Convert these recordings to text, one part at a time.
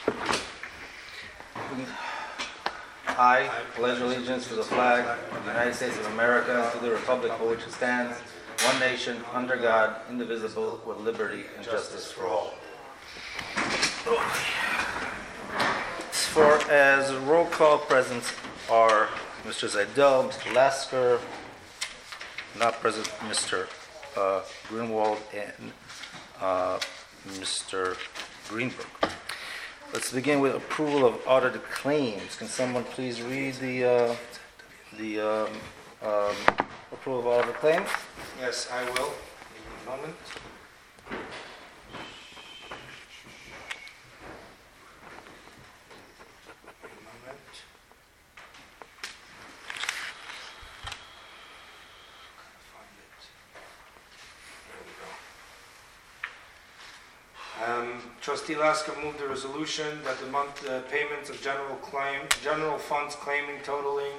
I pledge allegiance to the flag of the United States of America and to the republic for which it stands, one nation, under God, indivisible, with liberty and justice for all. As roll call present are Mr. Zaidel, Mr. Lasker, not present Mr. Grunwald, and Mr. Greenberg. Let's begin with approval of audited claims. Can someone please read the approval of audited claims? Yes, I will. Give me a moment. Trustee Lasker moved the resolution that the month payments of general funds claiming totaling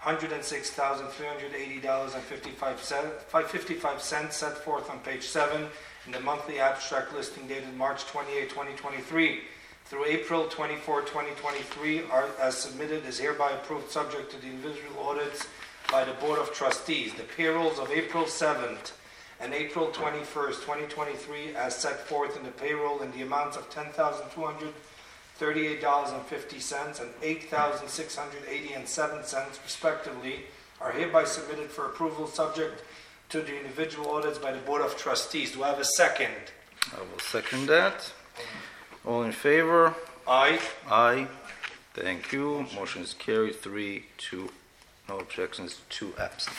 $106,380.55 set forth on page 7 in the monthly abstract listing dated March 28, 2023 through April 24, 2023 are as submitted is hereby approved subject to the individual audits by the Board of Trustees. The payrolls of April 7th and April 21st, 2023, as set forth in the payroll in the amounts of $10,238.50 and $8,680.07, respectively, are hereby submitted for approval subject to the individual audits by the Board of Trustees. Do I have a second? I will second that. All in favor? Aye. Aye. Thank you. Motion is carried. 3-2. No objections. 2 absent.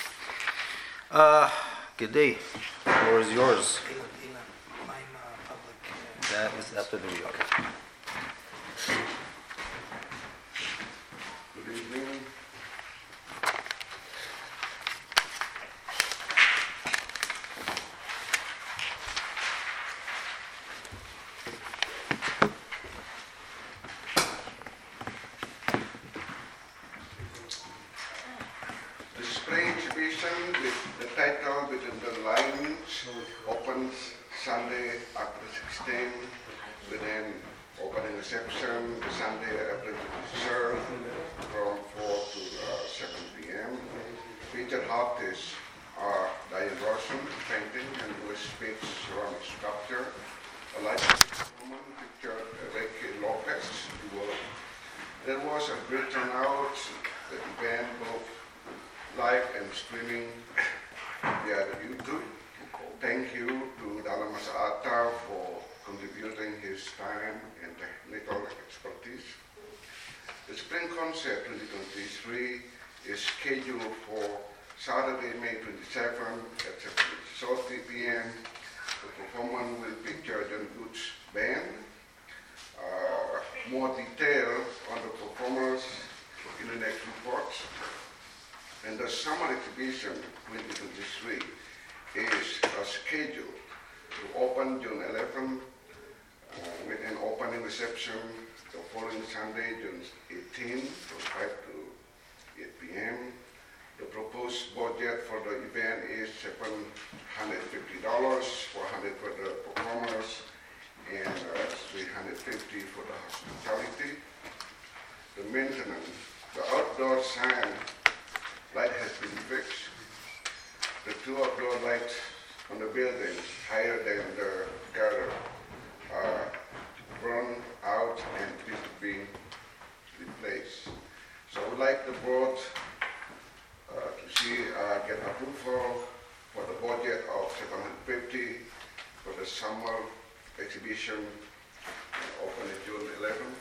Good day. The floor is yours. That is after the real. Good evening. The spring exhibition with the title Within the Lines opens Sunday, April 16, with an opening reception Sunday, April 23rd from 4 to 7 p.m. Featured artists are Diane Rosen, painting, and Louis Spitz, ceramic sculpture. A licensed woman featured Ricky Lopez. There was a great turnout. The event both live and streaming via YouTube. Thank you to Dalamas Ata for contributing his time and technical expertise. The Spring Concert 2023 is scheduled for Saturday, May 27 at 7:30 p.m. The performance will feature John Goods Band. More detail on the performance in the next reports. And the summer exhibition 2023 is scheduled to open June 11 with an opening reception the following Sunday, June 18 from 5 to 8 p.m. The proposed budget for the event is $750, $400 for the performers, and $350 for the hospitality. The maintenance, the outdoor sign light has been fixed. The 2 outdoor lights on the building higher than the gutter are run out and need to be replaced. So I would like the board to get approval for the budget of $750 for the summer exhibition open June 11.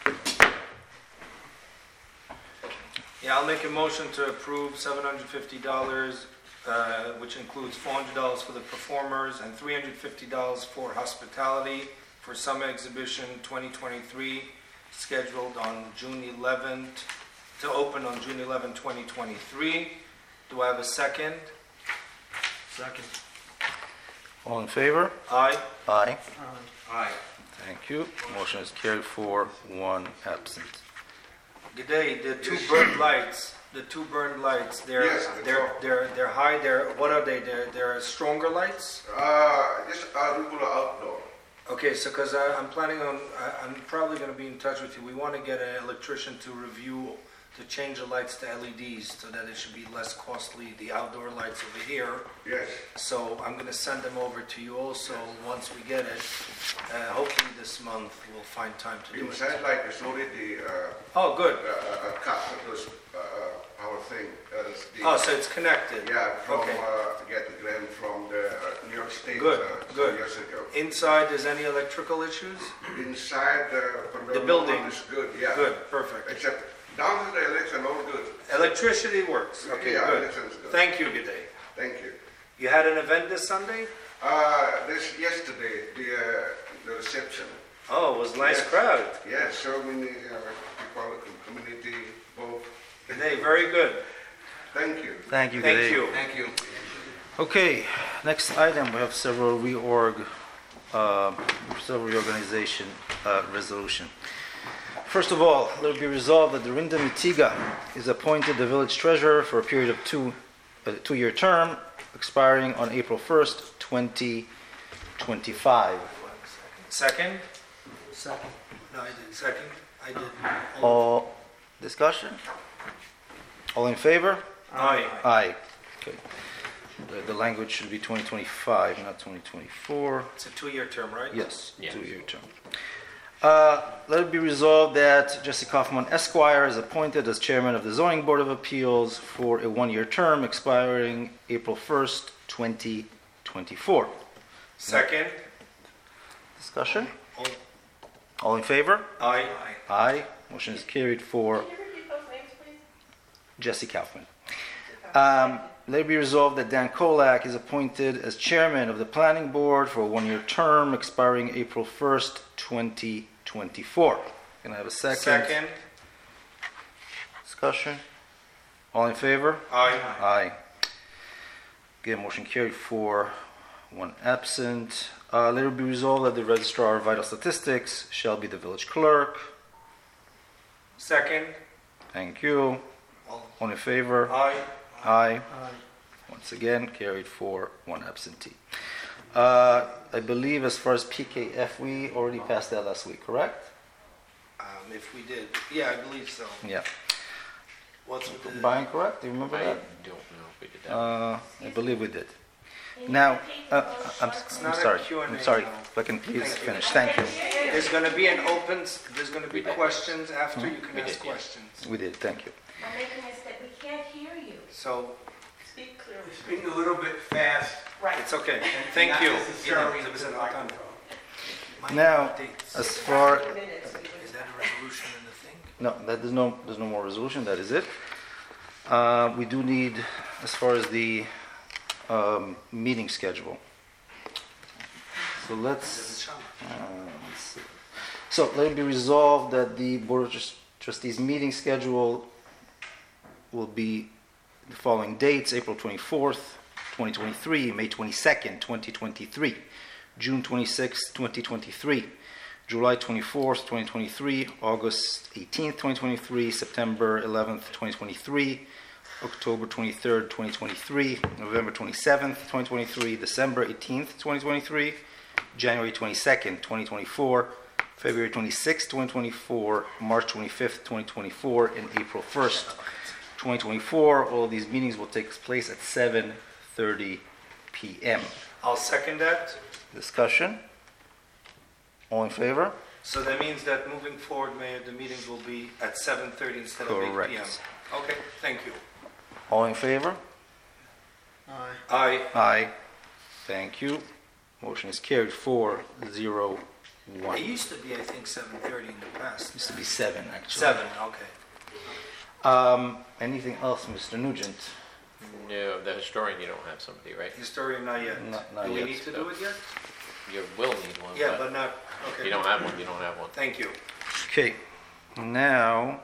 Yeah, I'll make a motion to approve $750, which includes $400 for the performers and $350 for hospitality for summer exhibition 2023, scheduled on June 11th, to open on June 11, 2023. Do I have a second? Second. All in favor? Aye. Aye. Aye. Thank you. Motion is carried. 4, 1 absent. Good day. The two burned lights. They're Yes, they're high. What are they? They're stronger lights. Just regular outdoor. Okay, so because I'm planning on, I'm probably going to be in touch with you. We want to get an electrician to review, to change the lights to LEDs so that it should be less costly, the outdoor lights over here. Yes. So I'm going to send them over to you also once we get it. Hopefully this month we'll find time to do it. Inside light is already Oh, good. cut those our thing. Oh, so it's connected. Yeah, from Okay. get the grant from the New York State Good, some good. years ago. Inside, there's any electrical issues? Inside from The building. is good. Yeah. Good, perfect. Except down to the electric, all good. Electricity works. Okay, Yeah, good. electric's good. Thank you, G'day. Thank you. You had an event this Sunday? This yesterday the reception. Oh, it was a nice Yes. crowd. Yeah, so many people, community, both. G'day, very good. Thank you. Thank you. Thank G'day. you. Thank you. Okay, next item, we have several reorganization resolution. First of all, let it be resolved that Dorinda Mitiga is appointed the village treasurer for a period of a two-year term, expiring on April 1st, 2025. Second? Second. No, I did. Second? I did. All discussion? All in favor? Aye. Aye. Okay. The language should be 2025, not 2024. It's a two-year term, right? Yes, Yeah. two-year term. Let it be resolved that Jesse Kaufman Esquire is appointed as chairman of the Zoning Board of Appeals for a one-year term expiring April 1st, 2024. Second? Discussion? All- All in favor? Aye. Aye. Motion is carried for Can you repeat those names, please? Jesse Kaufman. Let it be resolved that Dan Kolak is appointed as chairman of the planning board for a one-year term expiring April 1st, 2024. Can I have a second? Second? Discussion? All in favor? Aye. Aye. Again, motion carried for one absent. Let it be resolved that the registrar of vital statistics shall be the village clerk. Second? Thank you. All in favor? Aye. Aye. Once again, carried for one absentee. I believe as far as PKF, we already passed that last week, correct? If we did. Yeah, I believe so. Yeah. What's with the... Brian, correct? Do you remember I that? don't know if we did that. I believe we did. Can you Now, repeat those I'm short- not a sorry. Q&A I'm sorry. now. If I can please Thank you. finish. Thank you. There's going to be an open, there's going to be We did. questions after. You can We ask did, yeah. questions. We did. Thank you. We're making a step, we can't hear you. So, Speak clearly. Speaking a little bit fast. Right. it's okay. Thank Not you. necessarily Yeah, into the microphone. Now, as far Minutes. Is that a resolution in the thing? no, there's no more resolution. That is it. We do need, as far as the meeting schedule. So let's see. So let it be resolved that the Board of Trustees meeting schedule will be the following dates: April 24th, 2023, May 22nd, 2023, June 26th, 2023, July 24th, 2023, August 18th, 2023, September 11th, 2023, October 23rd, 2023, November 27th, 2023, December 18th, 2023, January 22nd, 2024, February 26th, 2024, March 25th, 2024, and April 1st, 2024. All of these meetings will take place at 7:30 p.m. I'll second that. Discussion? All in favor? So that means that moving forward, Mayor, the meetings will be at 7:30 instead of 8 Correct. p.m. Okay, thank you. All in favor? Aye. Aye. Thank you. Motion is carried 4-0-1. It used to be, I think, 7:30 in the past. Used to be 7, actually. 7, okay. Anything else, Mr. Nugent? No, the historian, you don't have somebody, right? Historian, not yet. Not Do we yet. need to do it yet? You will need one, Yeah, but but not, if okay. you don't have one, you don't have one. Thank you. Okay. Now,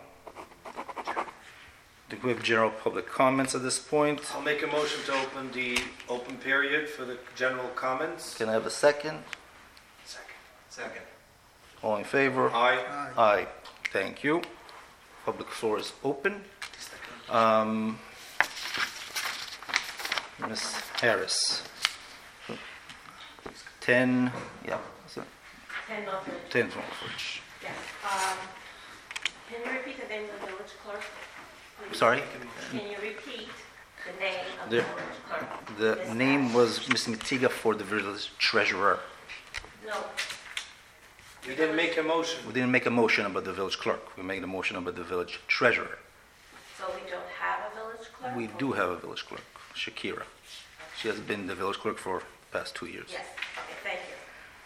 do we have general public comments at this point? I'll make a motion to open the open period for the general comments. Can I have a second? Second. All in favor? Aye. Aye. Thank you. Public floor is open. Ms. Harris. 10, yeah. So 10 Northridge. 10 Northridge. Yes. Can you repeat the name of the village clerk? please? Sorry? Can you repeat the name of The- the village clerk? The Miss name Ash. was Ms. Mitiga for the village treasurer. No. We didn't make a motion. We didn't make a motion about the village clerk. We made a motion about the village treasurer. So we don't have a village clerk? We do have a village clerk, Shakira. She has been the village clerk for the past 2 years. Yes, okay, thank you.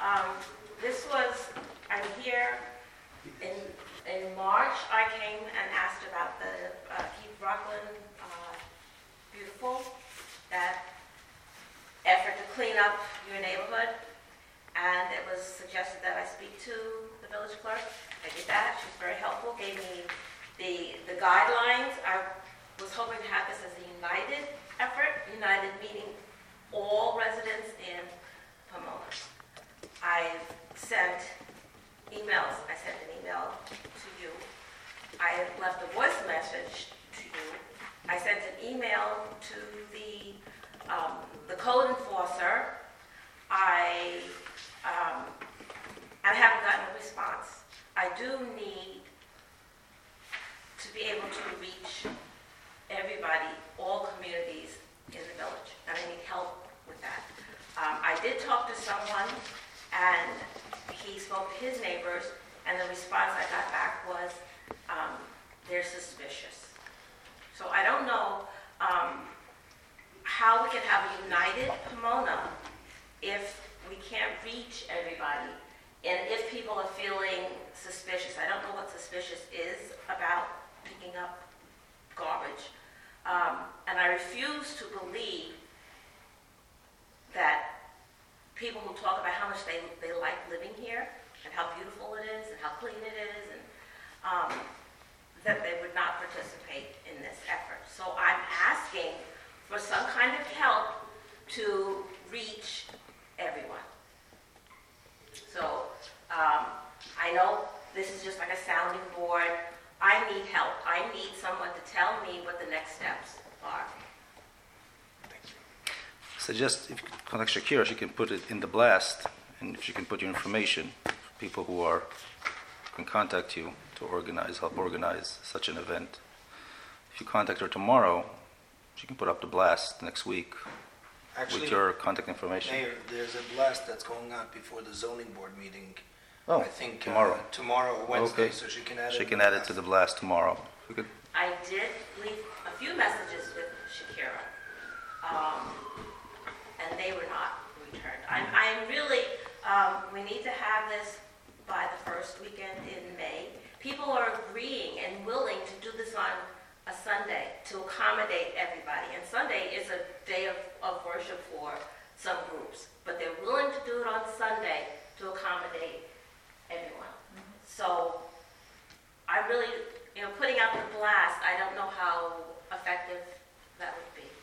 I'm here, in March, I came and asked about the Keep Rockland Beautiful, that effort to clean up your neighborhood, and it was suggested that I speak to the village clerk. I did that, she was very helpful, gave me the guidelines. I was hoping to have this as a united effort, united meaning all residents in Pomona. I sent emails. I sent an email to you. I left a voice message to you. I sent an email to the code enforcer. I haven't gotten a response. I do need to be able to reach everybody, all communities in the village, and I need help with that. I did talk to someone, and he spoke to his neighbors, and the response I got back was, they're suspicious. So I don't know how we can have a united Pomona if we can't reach everybody, and if people are feeling suspicious. I don't know what suspicious is about picking up garbage. And I refuse to believe that people who talk about how much they like living here and how beautiful it is and how clean it is, and that they would not participate in this effort. So I'm asking for some kind of help to reach everyone. So I know this is just like a sounding board. I need help. I need someone to tell me what the next steps are. Suggest if you contact Shakira, she can put it in the blast, and if she can put your information, people who can contact you to help organize such an event. If you contact her tomorrow, she can put up the blast next week Actually, with your contact information. Mayor, there's a blast that's going on before the zoning board meeting. Oh, I think tomorrow. Tomorrow or Wednesday, Okay. so she can add it. She can add it to the blast tomorrow. We could, I did leave a few messages with Shakira, and they were not returned. I'm really, we need to have this by the first weekend in May. People are agreeing and willing to do this on a Sunday to accommodate everybody. And Sunday is a day of worship for some groups, but they're willing to do it on Sunday to accommodate everyone. So I really, putting out the blast, I don't know how effective that would be.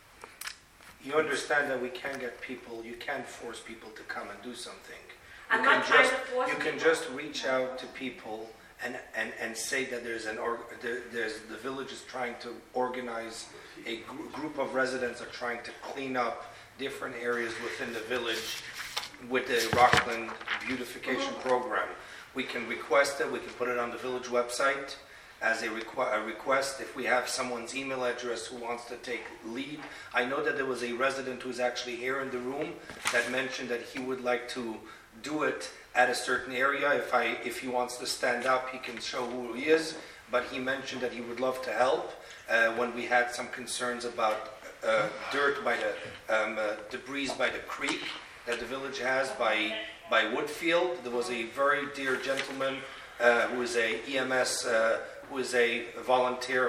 You understand that we can get people, you can't force people to come and do something. I'm You not can trying just- to force You can people. just reach out to people and say that the village is trying to organize, a group of residents are trying to clean up different areas within the village with the Rockland beautification program. We can request it, we can put it on the village website as a request. If we have someone's email address who wants to take lead. I know that there was a resident who's actually here in the room that mentioned that he would like to do it at a certain area. If he wants to stand up, he can show who he is, but he mentioned that he would love to help when we had some concerns about dirt by the debris by the creek that the village has by Woodfield. There was a very dear gentleman who is a EMS, who is a volunteer,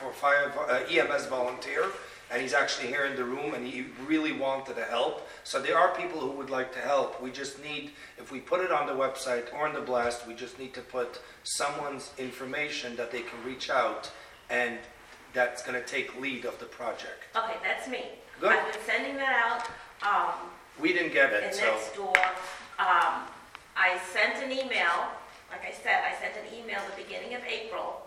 EMS volunteer, and he's actually here in the room, and he really wanted to help. So there are people who would like to help. We just need, if we put it on the website or in the blast, we just need to put someone's information that they can reach out, and that's going to take lead of the project. Okay, that's me. Good. I've been sending that out. We didn't get And it, so next door, I sent an email, like I said, I sent an email at the beginning of April.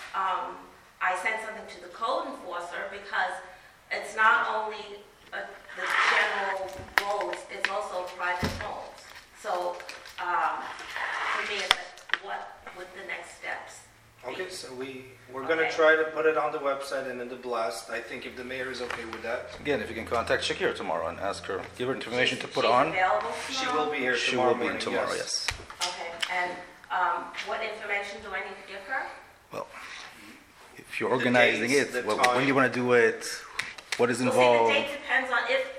I sent something to the code enforcer because it's not only the general roads, it's also private homes. So for me, is what would the next steps be? Okay, so we're gonna Okay. try to put it on the website and in the blast. I think if the mayor is okay with that. Again, if you can contact Shakira tomorrow and ask her, give her information to put She's on. available She tomorrow? will be here She tomorrow will be in morning, tomorrow, yes. Okay, and what information do I need to give her? Well, if you're organizing dates, it, the when do you want to do it? What is Well, see, involved? the date depends on if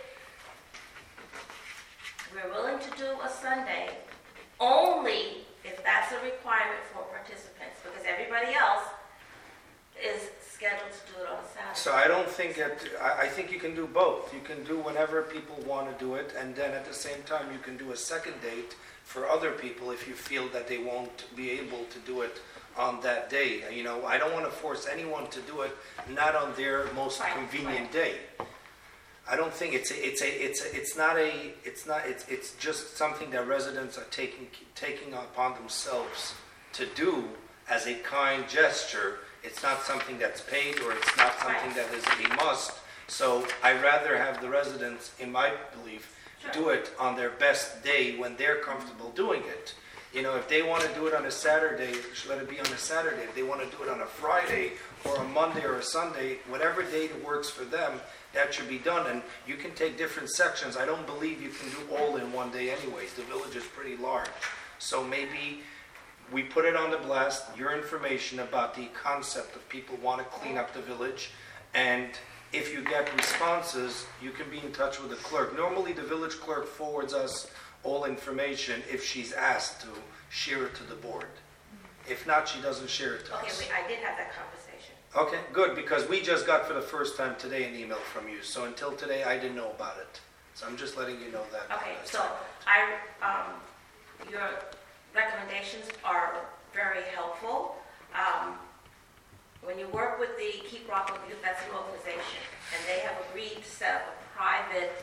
we're willing to do a Sunday, only if that's a requirement for participants, because everybody else is scheduled to do it on a Saturday. So I don't think I think you can do both. You can do whenever people want to do it, and then at the same time, you can do a second date for other people if you feel that they won't be able to do it on that day. You know, I don't want to force anyone to do it not on their most Right, convenient right. day. I don't think it's just something that residents are taking upon themselves to do as a kind gesture. It's not something that's paid, or it's not something Right. that is a must. So I'd rather have the residents, in my belief, Sure. do it on their best day when they're comfortable doing it. You know, if they want to do it on a Saturday, let it be on a Saturday. If they want to do it on a Friday or a Monday or a Sunday, whatever day that works for them, that should be done. And you can take different sections. I don't believe you can do all in one day anyways. The village is pretty large. So maybe we put it on the blast, your information about the concept of people want to clean up the village. And if you get responses, you can be in touch with the clerk. Normally, the village clerk forwards us all information if she's asked to share it to the board. If not, she doesn't share it to Okay, us. I did have that conversation. Okay, good, because we just got for the first time today an email from you. So until today, I didn't know about it. So I'm just letting you know that. Okay, so your recommendations are very helpful. When you work with the Keep Rockland Youth, that's an organization, and they have agreed to set up a private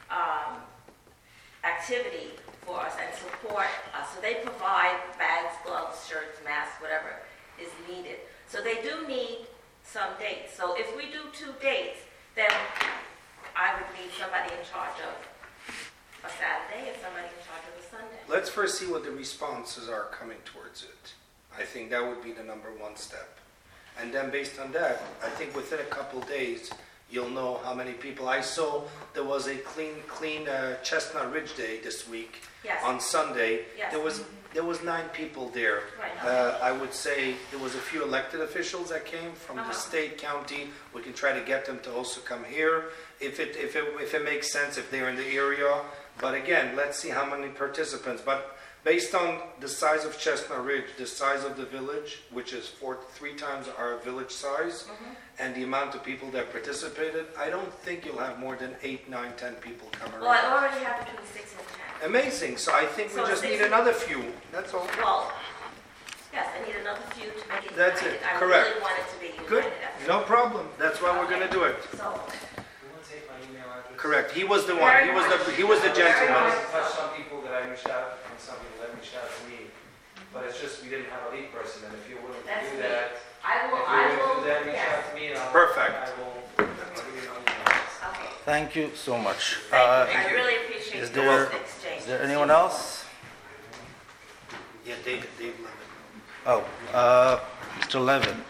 activity for us and support us. So they provide bags, gloves, shirts, masks, whatever is needed. So they do need some dates. So if we do 2 dates, then I would need somebody in charge of a Saturday and somebody in charge of a Sunday. Let's first see what the responses are coming towards it. I think that would be the number one step. And then based on that, I think within a couple days, you'll know how many people. I saw there was a clean Chestnut Ridge Day this week. Yes. On Sunday. Yes. There was 9 people there. Right. I would say there was a few elected officials that came from the state, county. We can try to get them to also come here if it makes sense, if they're in the area. But again, let's see how many participants. But based on the size of Chestnut Ridge, the size of the village, which is 3 times our village size, and the amount of people that participated, I don't think you'll have more than 8, 9, 10 people come around. Well, I already have between 6 and 10. Amazing. So I think we So just 6 need another few. That's all. Well, yes, I need another few to make it That's united. it, I correct. really want it to be united. Good. No problem. That's why we're going to do it. So, You want to take my email address? Correct. He was the one. Very He was the much. gentleman. I touched some people that I reached out, and some people that reached out to me. But it's just, we didn't have a lead person, and if you're willing to That's do me. that, I if will, you're willing to do that, reach yes. out to me, and I'll. Perfect. I will give you my email. Okay. Thank you so much. Thank you. I really appreciate is this there- exchange. Is there anyone else? Yeah, Dave Levin. Oh, Mr. Levin.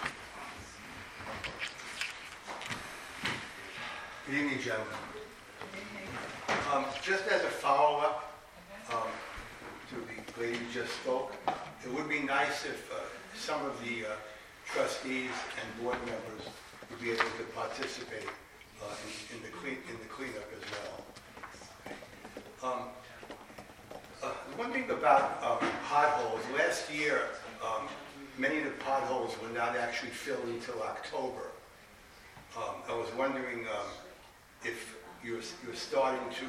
Good evening, gentlemen. Just as a follow-up to the lady who just spoke, it would be nice if some of the trustees and board members would be able to participate in the cleanup as well. One thing about potholes, last year, many of the potholes were not actually filled until October. I was wondering if you're starting to,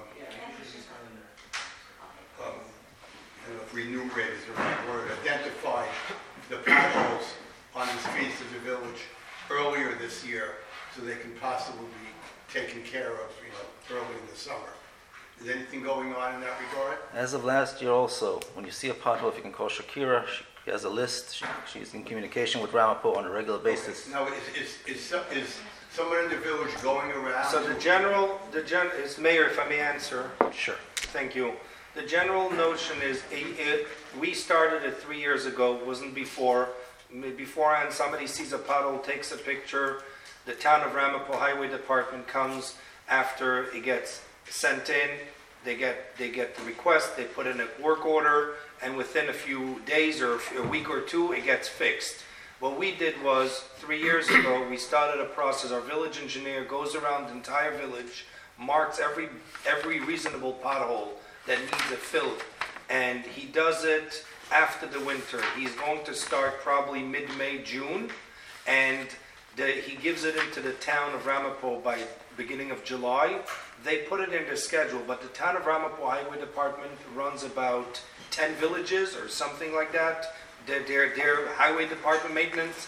I don't know if remunerate is the right word, identify the potholes on the streets of the village earlier this year so they can possibly be taken care of, early in the summer. Is anything going on in that regard? As of last year also, when you see a pothole, if you can call Shakira, she has a list. She's in communication with Ramapo on a regular basis. Now, is someone in the village going around? So the general is Mayor, if I may answer. Sure. Thank you. The general notion is, we started it 3 years ago, wasn't before. Beforehand, somebody sees a pothole, takes a picture, the town of Ramapo Highway Department comes after it gets sent in, they get the request, they put in a work order, and within a few days or a week or two, it gets fixed. What we did was, 3 years ago, we started a process. Our village engineer goes around the entire village, marks every reasonable pothole that needs it filled, and he does it after the winter. He's going to start probably mid-May, June, and he gives it into the town of Ramapo by beginning of July. They put it in their schedule, but the town of Ramapo Highway Department runs about 10 villages or something like that. Their highway department maintenance,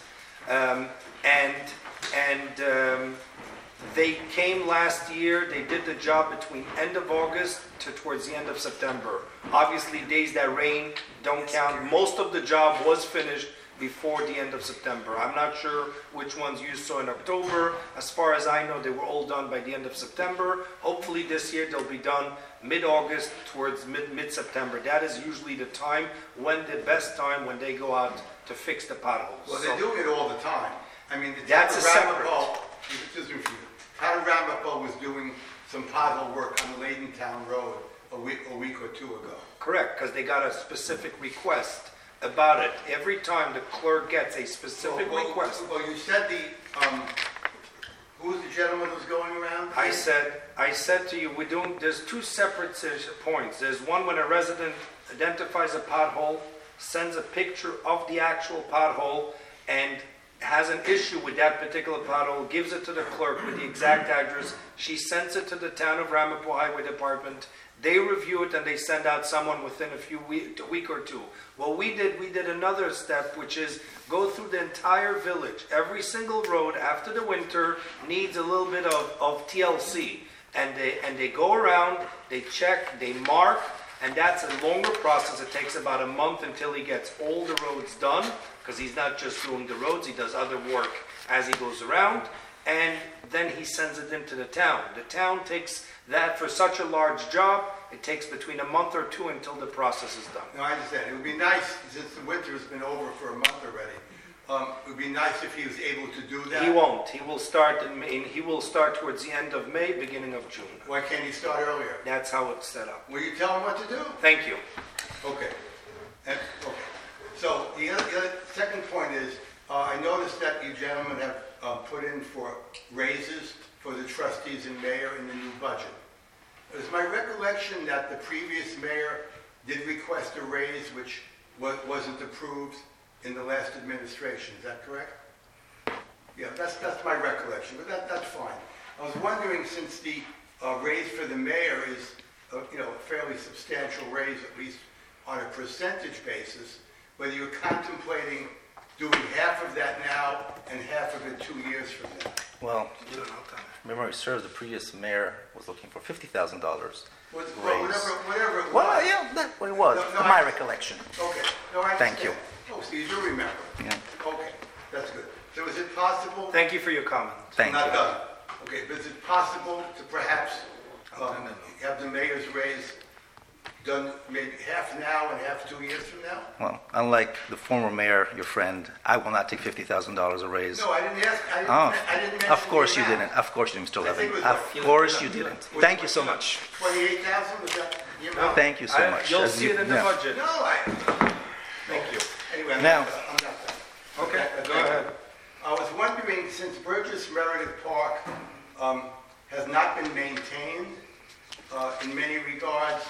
they came last year. They did the job between end of August to towards the end of September. Obviously, days that rain don't count. Most of the job was finished before the end of September. I'm not sure which ones you saw in October. As far as I know, they were all done by the end of September. Hopefully this year they'll be done mid-August towards mid-September. That is usually the time when they go out to fix the potholes. Well, they're doing it all the time. I mean, the town That's of a separate- Ramapo, excuse me, town of Ramapo was doing some pothole work on the Layton Town Road a week or two ago. Correct, because they got a specific request about it. Every time the clerk gets a specific request. Well, you said who's the gentleman who's going around? I said to you, there's two separate points. There's one when a resident identifies a pothole, sends a picture of the actual pothole, and has an issue with that particular pothole, gives it to the clerk with the exact address. She sends it to the town of Ramapo Highway Department. They review it and they send out someone within a week or two. What we did another step, which is go through the entire village. Every single road after the winter needs a little bit of TLC. And they go around, they check, they mark, and that's a longer process. It takes about a month until he gets all the roads done, because he's not just doing the roads, he does other work as he goes around. And then he sends it into the town. The town takes that for such a large job, it takes between a month or two until the process is done. No, I understand. It would be nice, since the winter has been over for a month already, it would be nice if he was able to do that. He won't. He will start towards the end of May, beginning of June. Why can't he start earlier? That's how it's set up. Will you tell him what to do? Thank you. Okay. So the other second point is, I noticed that you gentlemen have put in for raises for the trustees and mayor in the new budget. It was my recollection that the previous mayor did request a raise which wasn't approved in the last administration. Is that correct? Yeah, that's my recollection, but that's fine. I was wondering, since the raise for the mayor is a fairly substantial raise, at least on a percentage basis, whether you're contemplating doing half of that now and half of it 2 years from now. Well, memory serves, the previous mayor was looking for $50,000 Well, raise. whatever it was. Well, yeah, that's what it was, No, from my recollection. Okay. No, I Thank you. understand. Oh, so you do remember. Yeah. Okay, that's good. So is it possible? Thank you for your comment. Thank Not you. done. Okay, but is it possible to perhaps have the mayor's raise done maybe half now and half 2 years from now? Well, unlike the former mayor, your friend, I will not take $50,000 a raise. No, I didn't ask. Oh, I didn't mention of course the you amount. didn't. Of course you didn't, Mr. I think Levin. it was Of like- course you didn't. Thank you so much. 28,000, was that the amount? Thank you so much. You'll As see you- it in the yeah. budget. No, Thank you. Anyway, I'm Now- not done. Okay, go ahead. I was wondering, since Burgess Meredith Park has not been maintained in many regards,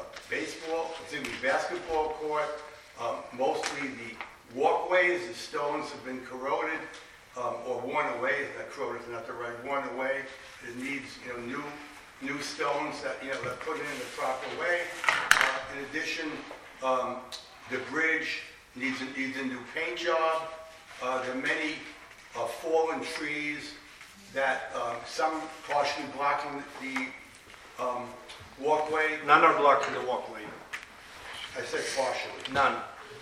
basketball court, mostly the walkways, the stones have been corroded or worn away. Not corroded is not the right, worn away. It needs new stones that that put in the proper way. In addition, the bridge needs a new paint job. There are many fallen trees that some partially blocking the walkway. None are blocking the walkway. I said partially. None.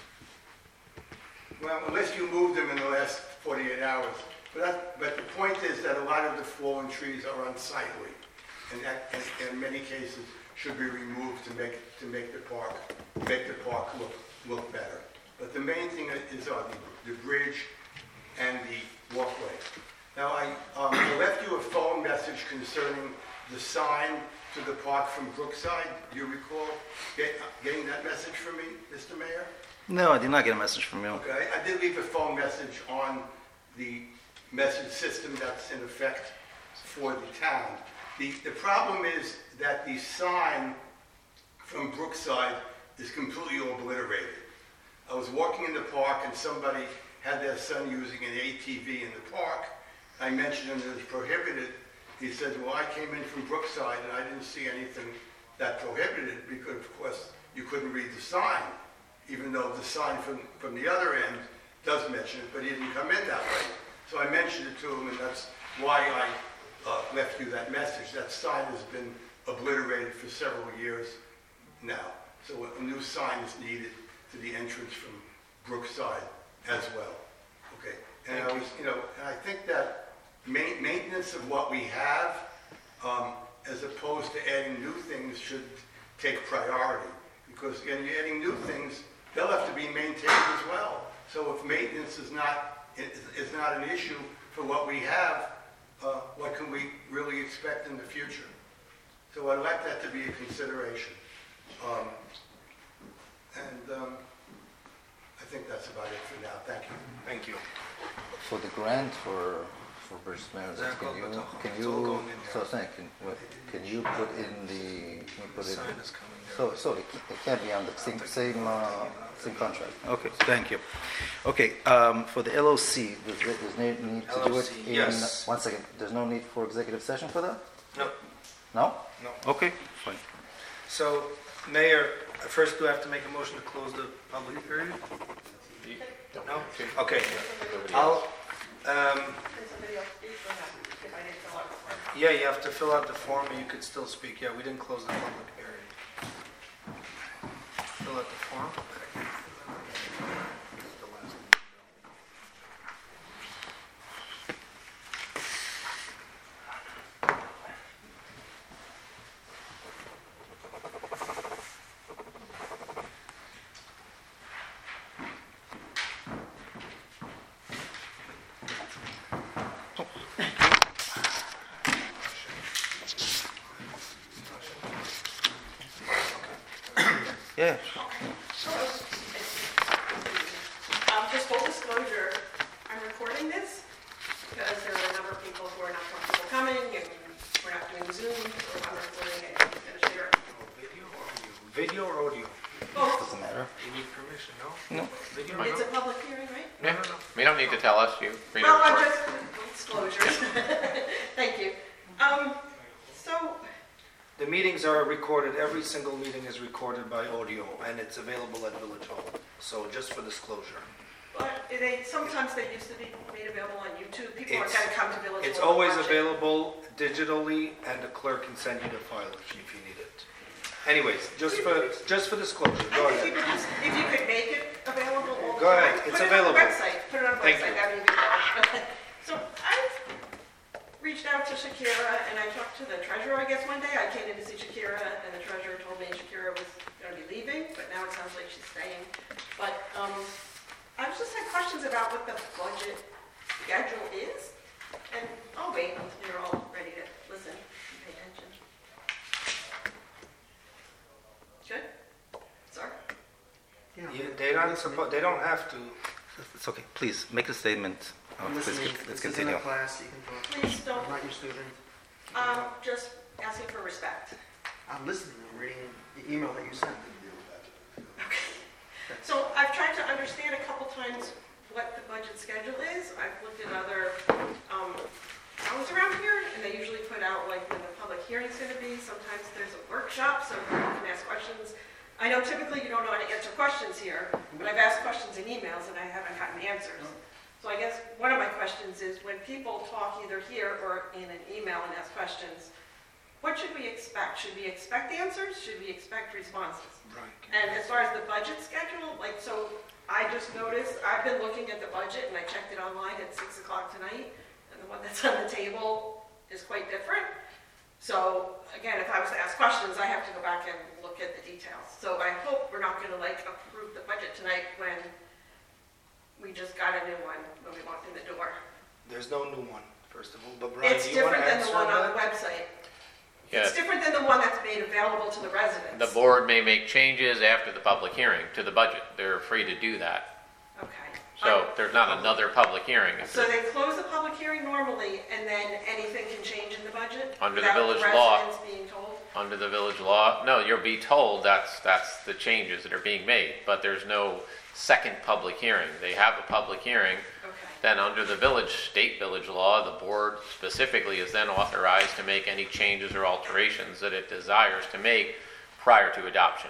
Well, unless you moved them in the last 48 hours. But the point is that a lot of the fallen trees are unsightly, and in many cases should be removed to make the park look better. But the main thing is the bridge and the walkway. Now, I left you a phone message concerning the sign to the park from Brookside. Do you recall getting that message from me, Mr. Mayor? No, I did not get a message from you. Okay, I did leave a phone message on the message system that's in effect for the town. The problem is that the sign from Brookside is completely obliterated. I was walking in the park and somebody had their son using an ATV in the park. I mentioned him that it was prohibited. He said, well, I came in from Brookside and I didn't see anything that prohibited it because, of course, you couldn't read the sign, even though the sign from the other end does mention it, but he didn't come in that way. So I mentioned it to him, and that's why I left you that message. That sign has been obliterated for several years now. So a new sign is needed to the entrance from Brookside as well. Okay, and I think that maintenance of what we have, as opposed to adding new things, should take priority. Because when you're adding new things, they'll have to be maintained as well. So if maintenance is not an issue for what we have, what can we really expect in the future? So I'd like that to be a consideration. I think that's about it for now. Thank you. Thank you. For the grant for Bridges Management, can you put in the, so it can't be on the same contract. Okay, thank you. Okay, for the LOC, there's no need to do it in, yes. 1 second, there's no need for executive session for that? No. No? No. Okay, fine. So, Mayor, first do I have to make a motion to close the public period? You don't No? have to. Okay. Nobody I'll, else. yeah, you have to fill out the form and you could still speak. Yeah, we didn't close the public period. Fill out the form. Yeah. Just full disclosure, I'm recording this because there are a number of people who are not comfortable coming and we're not doing Zoom, so I'm recording it and I'm going to share it. Video or audio? Both. Doesn't matter. You need permission, no? No. Video? It's a public hearing, right? Yeah, you don't need to tell us, you read Well, a I'm report. just, full disclosures. Thank you. So, The meetings are recorded. Every single meeting is recorded by audio, and it's available at Village Hall. So just for disclosure. but sometimes they used to be made available on YouTube. People are It's- going to come to Village Hall. It's to always watch it. available digitally, and the clerk can send you the file if you need it. Anyways, just for disclosure, go I think ahead. if you could make it available all the Go ahead. time, It's put available. it on the website. Put it on the Thank website. you. That would be better. So I've reached out to Shakira and I talked to the treasurer, I guess, one day. I came in to see Shakira and the treasurer told me Shakira was going to be leaving, but now it sounds like she's staying. But I just had questions about what the budget schedule is. And I'll wait until you're all ready to listen and pay attention. Good? Sorry. They don't have to. It's okay. Please make a statement. I'm Please, listening. let's This isn't continue. a class, you can talk. Please don't. I'm not your student. Just asking for respect. I'm listening, I'm reading the email that you sent. So I've tried to understand a couple times what the budget schedule is. I've looked at other towns around here, and they usually put out like when the public hearing's going to be. Sometimes there's a workshop, so you can ask questions. I know typically you don't know how to answer questions here, but I've asked questions in emails and I haven't gotten answers. So I guess one of my questions is when people talk either here or in an email and ask questions, what should we expect? Should we expect answers? Should we expect responses? Right. And as far as the budget schedule, so I just noticed, I've been looking at the budget and I checked it online at 6 o'clock tonight, and the one that's on the table is quite different. So again, if I was to ask questions, I have to go back and look at the details. So I hope we're not gonna like approve the budget tonight when we just got a new one when we walked in the door. There's no new one, first of all, but Brian, It's do you want to different than the answer one on the that? website. Yeah, It's different than the one that's made available to the residents. the board may make changes after the public hearing to the budget. They're free to do that. Okay. So there's not another public hearing. If So there- they close the public hearing normally, and then anything can change in the budget? Under the without village law. residents being told? Under the village law, no, you'll be told that's the changes that are being made, but there's no second public hearing. They have a public hearing, Okay. then under the state village law, the board specifically is then authorized to make any changes or alterations that it desires to make prior to adoption.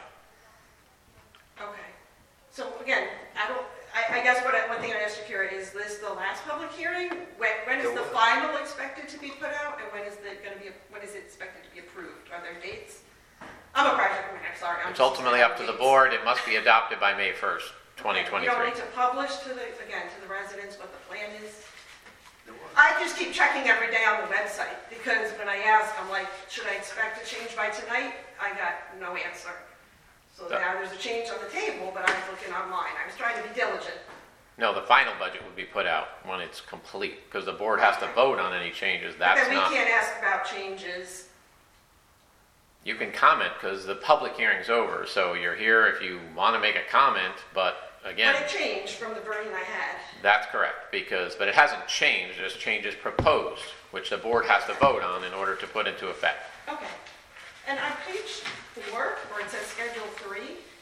Okay. So again, I guess one thing I asked you, Kira, is this the last public hearing? When is the final expected to be put out, and when is it expected to be approved? Are there dates? I'm a project manager, sorry. I'm It's just ultimately up to the dates. board. It must be adopted by May 1st, You 2023. don't need to publish to the residents what the plan is? I just keep checking every day on the website, because when I ask, I'm like, should I expect a change by tonight? I got no answer. So Yeah. now there's a change on the table, but I was looking online. I was trying to be diligent. No, the final budget would be put out when it's complete, because the board has to vote on any changes. But That's then we not, can't ask about changes. you can comment, because the public hearing's over, so you're here if you want to make a comment, but again, But it changed from the version I had. that's correct, but it hasn't changed, there's changes proposed, which the board has to vote on in order to put into effect. Okay. And on page 4, where it says Schedule 3,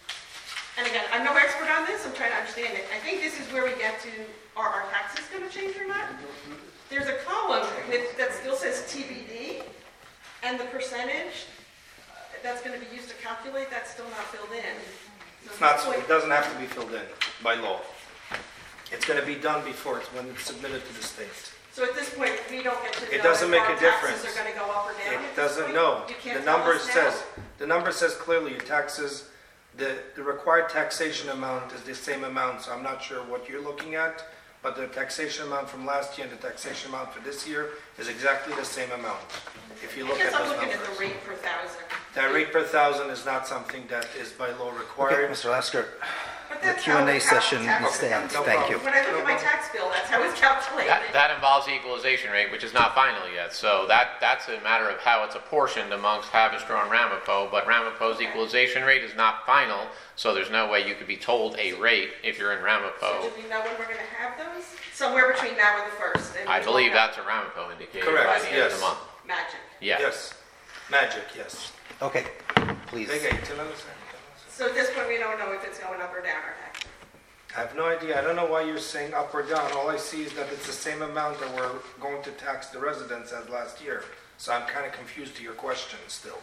and again, I'm no expert on this, I'm trying to understand it. I think this is where we get to, are our taxes going to change or not? There's a column that still says TBD, and the percentage that's going to be used to calculate, that's still not filled in. So It's not, at this it point- doesn't have to be filled in by law. It's going to be done before it's when it's submitted to the state. So at this point, we don't get to know It doesn't if make our a difference. taxes are going to go up or down? It at this doesn't, point? no. You can't The tell number us now? says, the number says clearly your taxes, the required taxation amount is the same amount, so I'm not sure what you're looking at, but the taxation amount from last year and the taxation amount for this year is exactly the same amount, if you I look at guess I'm those looking at the numbers. rate per thousand. That rate per thousand is not something that is by law Okay, required. Mr. Lasker, But the that's how Q&A it's session calculated. stands. No Thank you. problem. When I look at my tax bill, that's how it's calculated. That involves the equalization rate, which is not final yet, so that's a matter of how it's apportioned amongst Havistra and Ramapo, but Ramapo's equalization rate is not final, so there's no way you could be told a rate if you're in So Ramapo. do we know when we're going to have those? Somewhere between now and the first. And I we believe won't have that's a Ramapo indicator Correct, by the end of yes. the month. Magic. Yeah. Yes, magic, yes. Okay, please. Okay, tell us. So at this point, we don't know if it's going up or down our taxes. I have no idea. I don't know why you're saying up or down. All I see is that it's the same amount that we're going to tax the residents as last year. So I'm kind of confused to your question still.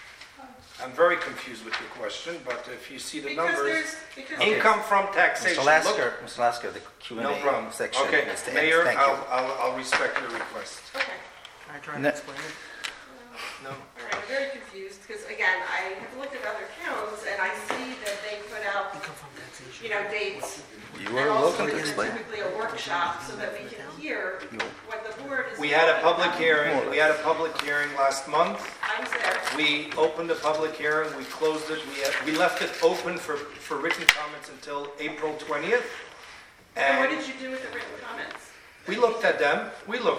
I'm very confused with your question, but if you see the numbers, Because income from taxation. Mr. Lasker, the No problem. Q&A section Okay, is the Mayor, end. Thank you. I'll respect your request. Okay. I tried Ne- to explain it. No. All right, I'm very confused because, again, I have looked at other towns and I see that they put out, Income from taxation. dates. You And are also welcome to there's explain. typically a workshop so that we can hear what the board is. We had a talking public about. hearing. We had a public hearing last month. I was there. We opened the public hearing, we closed it, we left it open for written comments until April 20th. And what And did you do with the written comments? we looked at them,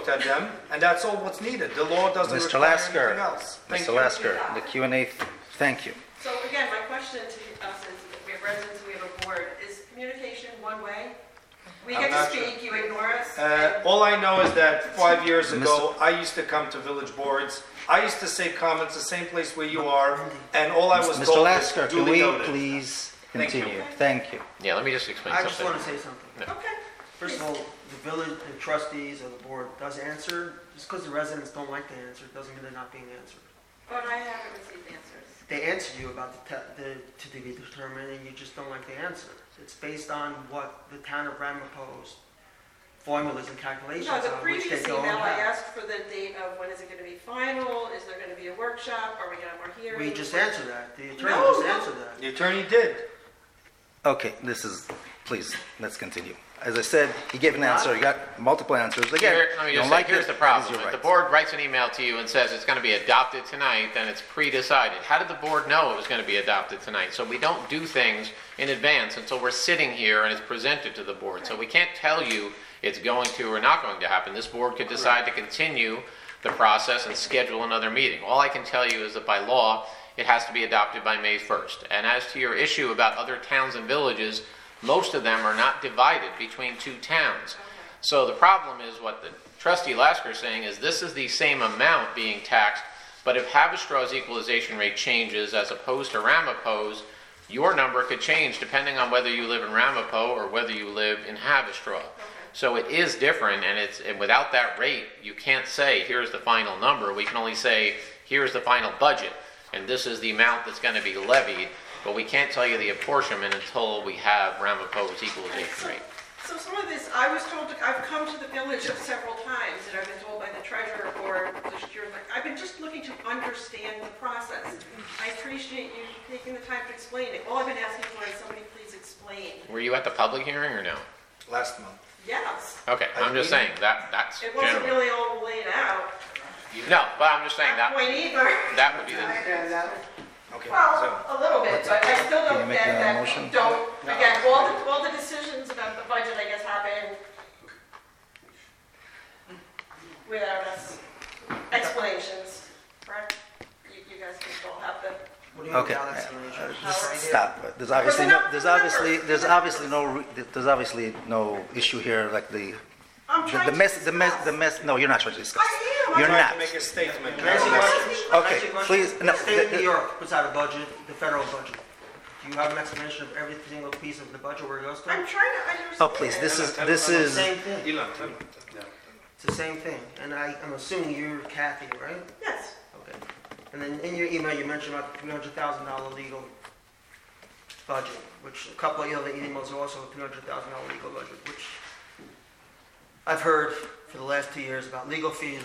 and that's all what's needed. The law doesn't Mr. require Lasker, anything else. Thank Mr. you. Lasker, the Q&A, thank you. So again, my question to us is, we have residents, we have a board, is communication one way? We I'm get to not sure. speak, you ignore us? and- All I know is that 5 years ago, I used to come to village boards. I used to say comments the same place where you are, and all I was Mr. told is Lasker, can duly we noted. please Thank you. continue? Thank you. Yeah, let me just explain I just something. want to say something. Okay. First of all, the village, the trustees or the board does answer. Just because the residents don't like the answer doesn't mean they're not being answered. But I haven't received answers. They answered you about the to be determined, and you just don't like the answer. It's based on what the town of Ramapo's formulas and calculations No, the are, which they previous don't email, I have. asked for the date of when is it going to be final, is there going to be a workshop, are we going to have more hearings? We just answered that. The attorney No, just no. answered that. The attorney did. Okay, please, let's continue. as I said, he gave an answer, he got multiple answers. Again, Let me you just don't say, like here's it, the that is problem. your If the right. board writes an email to you and says it's going to be adopted tonight, then it's pre-decided. How did the board know it was going to be adopted tonight? So we don't do things in advance until we're sitting here and it's presented to the board. So we can't tell you it's going to or not going to happen. This board could decide to continue the process and schedule another meeting. All I can tell you is that by law, it has to be adopted by May 1st. And as to your issue about other towns and villages, most of them are not divided between two towns. So the problem is what the trustee Lasker is saying is this is the same amount being taxed, but if Havistraw's equalization rate changes as opposed to Ramapo's, your number could change depending on whether you live in Ramapo or whether you live in Havistraw. So it is different, and without that rate, you can't say, here's the final number. We can only say, here's the final budget, and this is the amount that's going to be levied, but we can't tell you the apportionment until we have Ramapo's equalization rate. So some of this, I was told, I've come to the village several times, and I've been told by the treasurer or the steward, like, I've been just looking to understand the process. I appreciate you taking the time to explain it. All I've been asking for is somebody please explain. Were you at the public hearing or no? Last month. Yes, Okay, I'm just saying that's it wasn't general. really all laid out, No, but I'm just saying that that point either. that would be the. Okay, so, Well, a little bit, but I still Can you don't make get a that motion? we don't, again, all the decisions about the budget, I guess, happen without us explanations, correct? You guys can still have the, What do you mean Okay, without explanation? stop. There's obviously no issue here, like the I'm trying to discuss. no, you're not trying to discuss. I am. You're trying not. to make a statement. Can I ask you a question? Okay, Can I ask you a question? please, no, The state of the- New York puts out a budget, the federal budget. Do you have an explanation of every single piece of the budget where it goes to? I'm trying to understand. Oh, please, this is, Same thing. Elon, tell me. It's the same thing. And I'm assuming you're Kathy, right? Yes, Okay. And then in your email, you mentioned about the $300,000 legal budget, which a couple of other emails are also a $300,000 legal budget, which I've heard for the last 2 years about legal fees.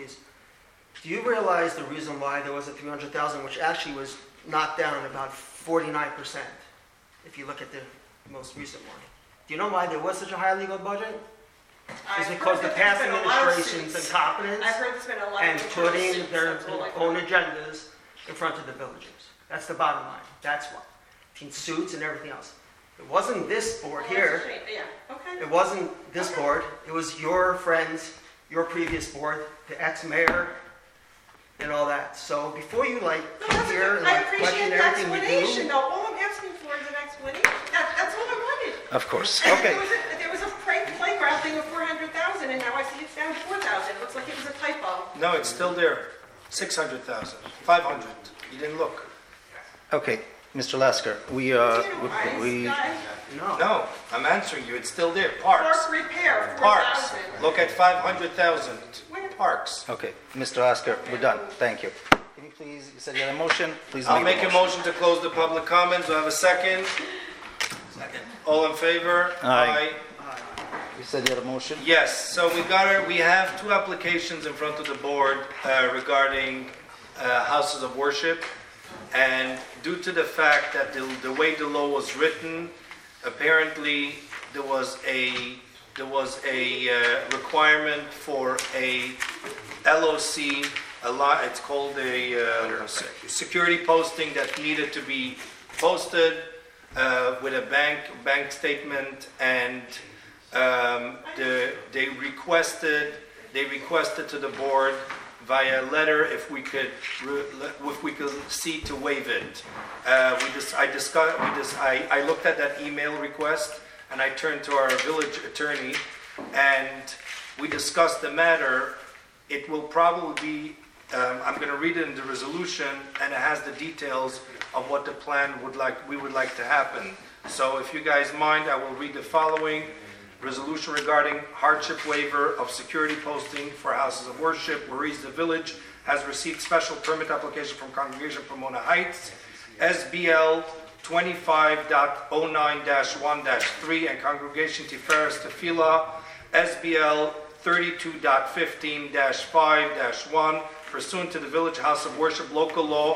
Do you realize the reason why there was a $300,000, which actually was knocked down about 49%, if you look at the most recent one? Do you know why there was such a high legal budget? It's because the past administration's incompetence I've heard there's been a lot of and putting suits, their that's all I've own heard. agendas in front of the villagers. That's the bottom line. That's why. Between suits and everything else. It wasn't this board Well, here. that's a shame. Yeah, okay. It wasn't this board. It was your friends, your previous board, the ex-mayor, and all that. So before you No, that's here and I question appreciate the everything we explanation, do. though. All I'm asking for is an explanation. That's all I wanted. of course, And okay. There was a playground thing of 400,000, and now I see it's down to 4,000. Looks like it was a typo. No, it's still there. 600,000, 500. You didn't look. Okay, Mr. Lasker, Do you know why, guys? No. No, I'm answering you. It's still there. Parks. Park repair, Parks. 4,000. Look at 500,000. Where? Parks. okay, Mr. Lasker, we're done, thank you. Can you please, you said you had a motion, please I'll make make a a motion. motion to close the public comments. Do I have a second? Second. All in favor? Aye. You said you had a motion? Yes, so we have two applications in front of the board regarding houses of worship. And due to the fact that the way the law was written, apparently there was a requirement for a LOC, it's called a security posting that needed to be posted with a bank statement, and they requested to the board via letter if we could see to waive it. I looked at that email request and I turned to our village attorney and we discussed the matter. It will probably be, I'm going to read it in the resolution, and it has the details of what the plan we would like to happen. So if you guys mind, I will read the following. Resolution regarding hardship waiver of security posting for houses of worship. Whereas the village has received special permit application from Congregation Pomona Heights, SBL 25.09-1-3, and Congregation Tiferes Tefillah, SBL 32.15-5-1, pursuant to the Village House of Worship Local Law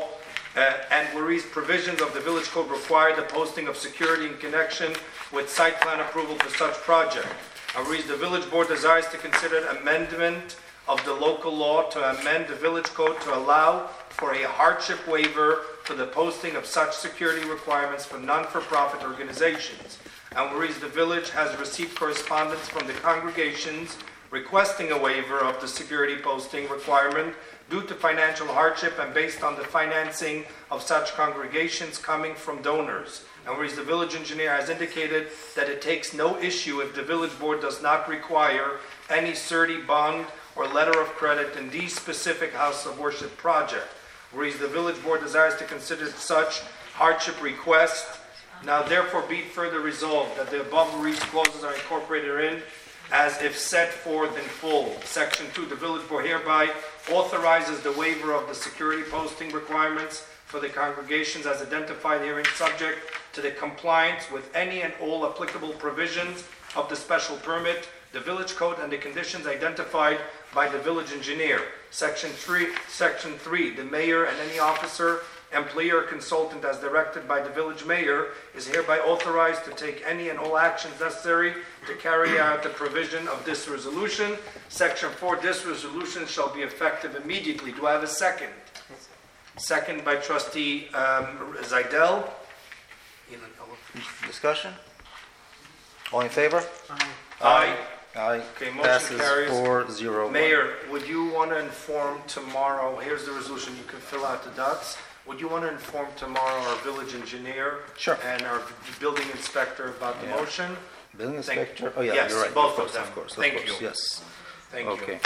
And whereas provisions of the village code require the posting of security in connection with site plan approval for such project. And whereas the village board desires to consider an amendment of the local law to amend the village code to allow for a hardship waiver for the posting of such security requirements for non-for-profit organizations. And whereas the village has received correspondence from the congregations requesting a waiver of the security posting requirement due to financial hardship and based on the financing of such congregations coming from donors. And whereas the village engineer has indicated that it takes no issue if the village board does not require any surety bond or letter of credit in these specific house of worship project. Whereas the village board desires to consider such hardship request. Now therefore be it further resolved that the above read clauses are incorporated in as if set forth in full. Section 2, the village board hereby authorizes the waiver of the security posting requirements for the congregations as identified herein, subject to the compliance with any and all applicable provisions of the special permit, the village code, and the conditions identified by the village engineer. Section 3, the mayor and any officer, employee, or consultant as directed by the village mayor is hereby authorized to take any and all actions necessary to carry out the provision of this resolution. Section 4, this resolution shall be effective immediately. Do I have a second? Second by trustee Zaidel. Discussion? All in favor? Aye. Aye. Okay, motion Passes carries. 4-0. Mayor, would you want to inform tomorrow, here's the resolution, you can fill out the dots. Would you want to inform tomorrow our village engineer? Sure. And our building inspector about the Yeah. motion? Building Thank- inspector? Oh, yeah, Yes, you're right. both of course, them. Of course, Thank of course, you. yes. Thank you. Okay.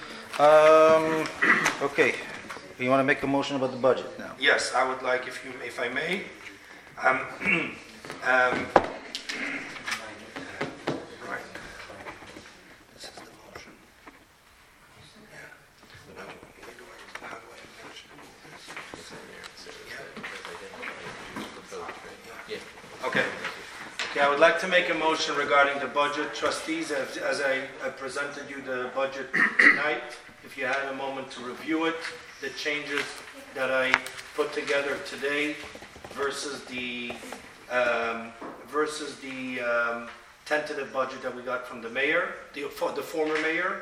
Okay. You want to make a motion about the budget now? Yes, I would like, if I may, right. This is the motion. How do I mention this? Okay. Okay, I would like to make a motion regarding the budget. Trustees, as I presented you the budget tonight, if you had a moment to review it, the changes that I put together today versus the tentative budget that we got from the mayor, the former mayor.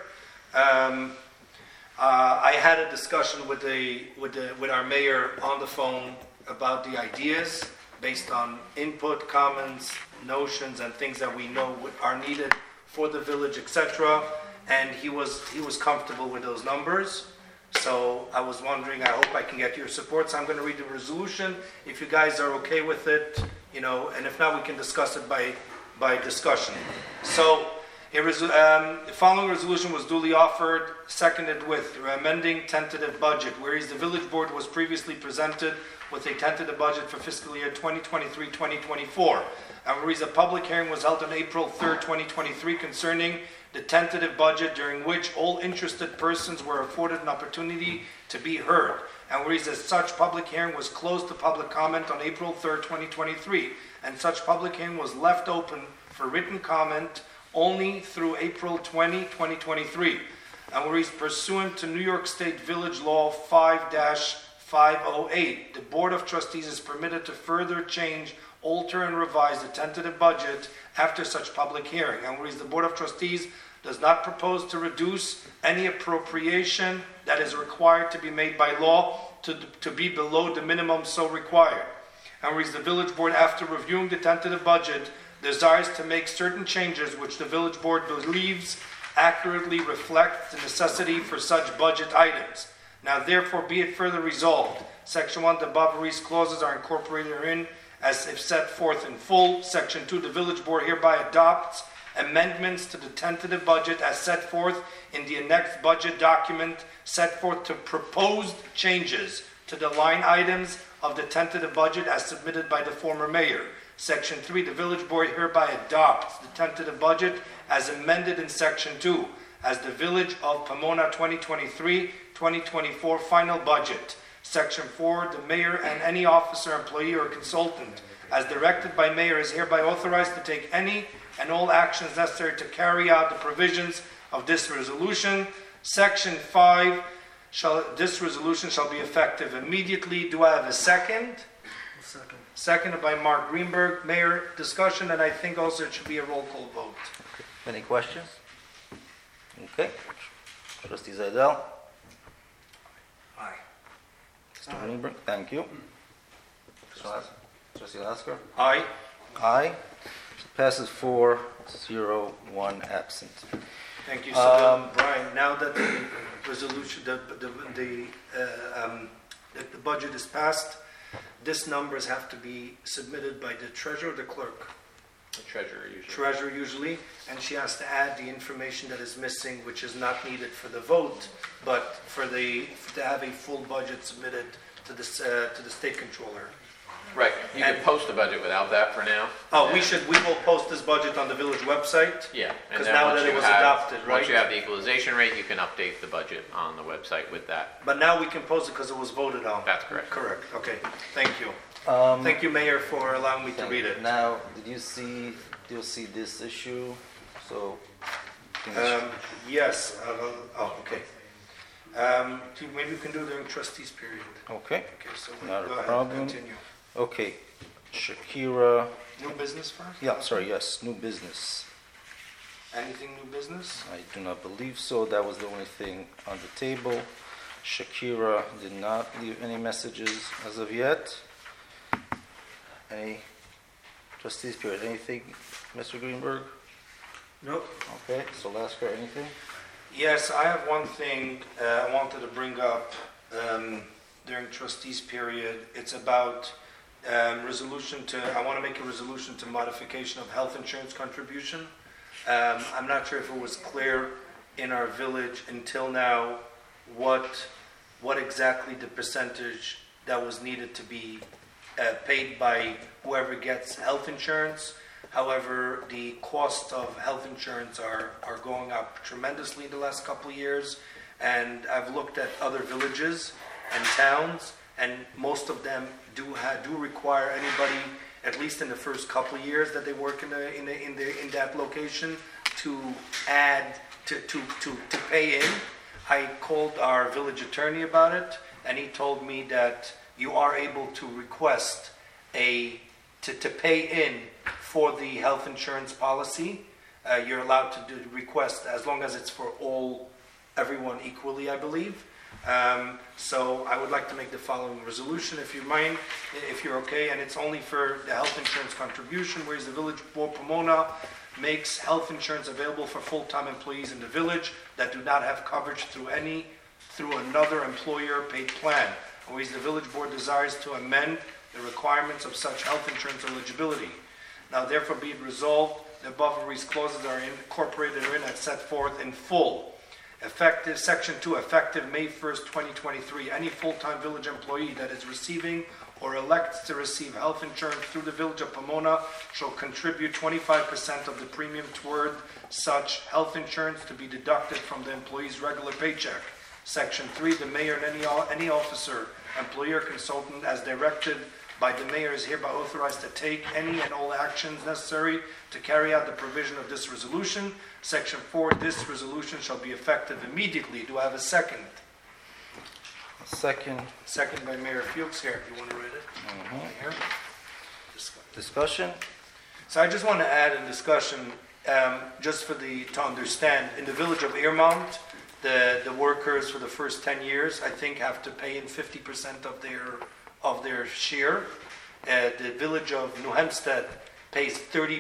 I had a discussion with our mayor on the phone about the ideas based on input, comments, notions, and things that we know are needed for the village, etc. And he was comfortable with those numbers. So I was wondering, I hope I can get your support. So I'm going to read the resolution. If you guys are okay with it, and if not, we can discuss it by discussion. So the following resolution was duly offered, seconded with amending tentative budget, whereas the village board was previously presented with a tentative budget for fiscal year 2023-2024. And whereas a public hearing was held on April 3rd, 2023 concerning the tentative budget, during which all interested persons were afforded an opportunity to be heard. And whereas as such public hearing was closed to public comment on April 3rd, 2023, and such public hearing was left open for written comment only through April 20, 2023. And whereas pursuant to New York State Village Law 5-508, the Board of Trustees is permitted to further change, alter, and revise the tentative budget after such public hearing. And whereas the Board of Trustees does not propose to reduce any appropriation that is required to be made by law to be below the minimum so required. And whereas the village board, after reviewing the tentative budget, desires to make certain changes which the village board believes accurately reflect the necessity for such budget items. Now therefore be it further resolved. Section 1, the above clauses are incorporated herein as if set forth in full. Section 2, the village board hereby adopts amendments to the tentative budget as set forth in the annexed budget document, set forth to proposed changes to the line items of the tentative budget as submitted by the former mayor. Section 3, the village board hereby adopts the tentative budget as amended in Section 2 as the Village of Pomona 2023-2024 final budget. Section 4, the mayor and any officer, employee, or consultant as directed by mayor is hereby authorized to take any and all actions necessary to carry out the provisions of this resolution. Section 5, this resolution shall be effective immediately. Do I have a second? Second. Seconded by Mark Greenberg. Mayor, discussion, and I think also it should be a roll call vote. Any questions? Okay. Trustee Zaidel? Aye. Mr. Greenberg, thank you. Trustee Lasker? Aye. Aye. Passes 4-0, 1 absent. Thank you. So, Brian, now that the resolution, that the budget is passed, these numbers have to be submitted by the treasurer or the clerk? The treasurer usually. Treasurer usually, and she has to add the information that is missing, which is not needed for the vote, but to have a full budget submitted to the state controller. Right, you can post the budget without that for now. Oh, we will post this budget on the village website? Yeah. and Because then now once that you it was have- adopted, right? Once you have the equalization rate, you can update the budget on the website with that. But now we can post it because it was voted on. That's correct. Correct, okay, thank you. Um, Thank you, Mayor, for allowing me to read it. Now, did you see this issue? So, Yes, okay. Maybe we can do it during trustees period. okay, Okay, so Not a go ahead, problem. continue. okay. Shakira, New business first? yeah, sorry, yes, new business. Anything new business? I do not believe so. That was the only thing on the table. Shakira did not leave any messages as of yet. Any trustees period, anything, Mr. Greenberg? Nope. Okay, so Lasker, anything? Yes, I have one thing I wanted to bring up during trustees period. It's about I want to make a resolution to modification of health insurance contribution. I'm not sure if it was clear in our village until now what exactly the percentage that was needed to be paid by whoever gets health insurance. However, the cost of health insurance are going up tremendously the last couple of years, and I've looked at other villages and towns, and most of them do require anybody, at least in the first couple of years that they work in that location, to add to pay in. I called our village attorney about it, and he told me that you are able to request to pay in for the health insurance policy. You're allowed to request as long as it's for everyone equally, I believe. So I would like to make the following resolution, if you mind, if you're okay, and it's only for the health insurance contribution, whereas the village board Pomona makes health insurance available for full-time employees in the village that do not have coverage through another employer-paid plan. Whereas the village board desires to amend the requirements of such health insurance eligibility. Now therefore be it resolved, the above these clauses are incorporated or as set forth in full. Effective, Section 2, effective May 1st, 2023, any full-time village employee that is receiving or elects to receive health insurance through the village of Pomona shall contribute 25% of the premium toward such health insurance to be deducted from the employee's regular paycheck. Section 3, the mayor and any officer, employer, consultant, as directed by the mayor, is hereby authorized to take any and all actions necessary to carry out the provision of this resolution. Section 4, this resolution shall be effective immediately. Do I have a second? Second. Second by Mayor Fuchs. Here, if you want to read it. Here. Discussion? So I just want to add in discussion, just to understand, in the village of Earmont, the workers for the first 10 years, I think, have to pay in 50% of their share. The village of New Hempstead pays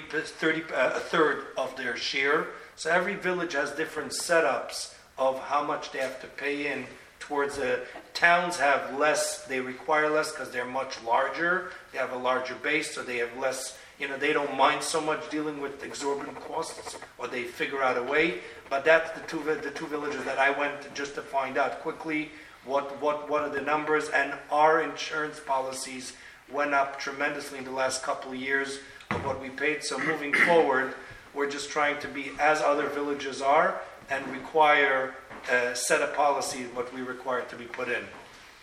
a third of their share. So every village has different setups of how much they have to pay in towards towns have less, they require less because they're much larger. They have a larger base, so they have less, they don't mind so much dealing with exorbitant costs, or they figure out a way. But that's the two villages that I went just to find out quickly what are the numbers, and our insurance policies went up tremendously in the last couple of years of what we paid. So moving forward, we're just trying to be as other villages are and require set a policy what we require to be put in.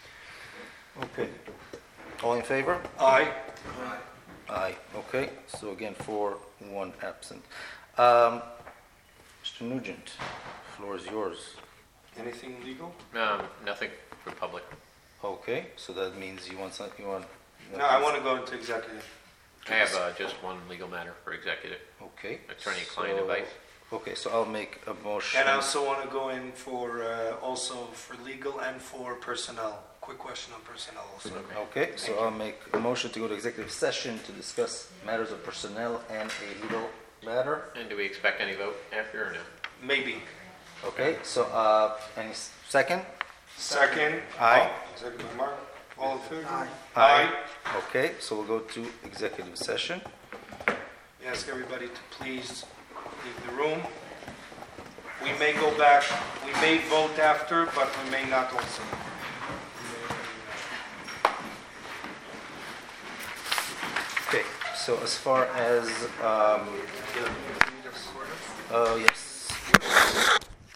Okay. All in favor? Aye. Aye. Okay. So again, 4-1 absent. Mr. Nugent, the floor is yours. Anything legal? Nothing for public. Okay, so that means you want something, you want? No, I want to go into executive. I have just one legal matter for executive, Okay. attorney-client so- advice. Okay, so I'll make a motion. And I also want to go in for, also for legal and for personnel. Quick question on personnel also. Okay, so I'll make a motion to go to executive session to discuss matters of personnel and a legal matter. And do we expect any vote after or no? Maybe. Okay, so, any second? Second. Aye. Second by Mark. All in favor? Aye. Aye. Okay, so we'll go to executive session. We ask everybody to please leave the room. We may go back, we may vote after, but we may not also. Okay, so as far as, oh, yes.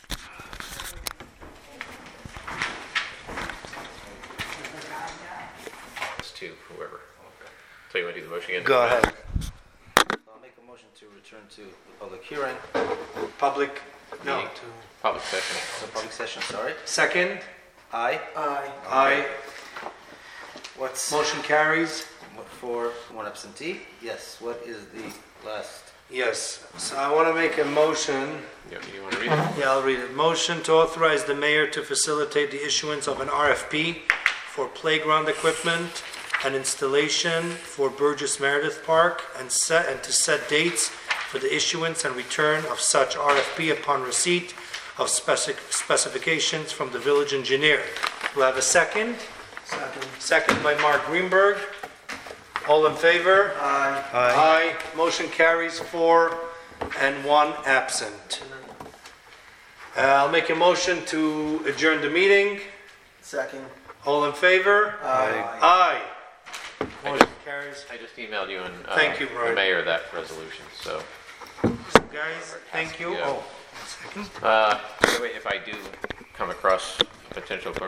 It's to whoever. So you want to do the motion again? Go ahead. I'll make a motion to return to the public hearing, Public, no. Meeting. Public session. the public session, sorry. Second. Aye. Aye. Aye. What's, Motion carries. what for, one absentee? Yes, what is the last? Yes, so I want to make a motion. You want to read it? Yeah, I'll read it. Motion to authorize the mayor to facilitate the issuance of an RFP for playground equipment and installation for Burgess Meredith Park and to set dates for the issuance and return of such RFP upon receipt of specifications from the village engineer. Do I have a second? Second. Second by Mark Greenberg. All in favor? Aye. Aye. Motion carries 4 and 1 absent. I'll make a motion to adjourn the meeting. Second. All in favor? Aye. Aye. Motion carries. I just emailed you and Thank you, Brian. the mayor that resolution, so. Guys, thank you. Yeah. Oh, one second. By the way, if I do come across potential